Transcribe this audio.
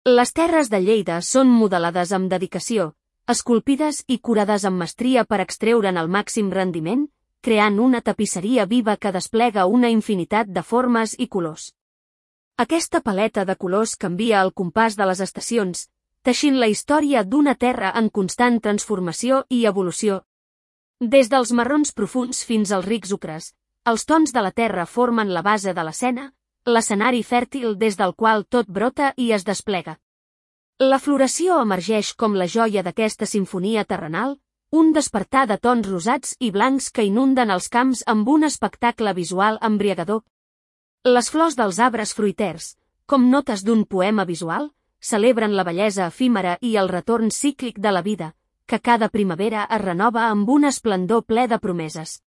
Les terres de Lleida són modelades amb dedicació, esculpides i curades amb mestria per extreure'n el màxim rendiment, creant una tapisseria viva que desplega una infinitat de formes i colors. Aquesta paleta de colors canvia al compàs de les estacions, teixint la història d'una terra en constant transformació i evolució. Des dels marrons profunds fins als rics ocres, els tons de la terra formen la base de l'escena, l'escenari fèrtil des del qual tot brota i es desplega. La floració emergeix com la joia d'aquesta simfonia terrenal, un despertar de tons rosats i blancs que inunden els camps amb un espectacle visual embriagador. Les flors dels arbres fruiters, com notes d'un poema visual, celebren la bellesa efímera i el retorn cíclic de la vida, que cada primavera es renova amb un esplendor ple de promeses.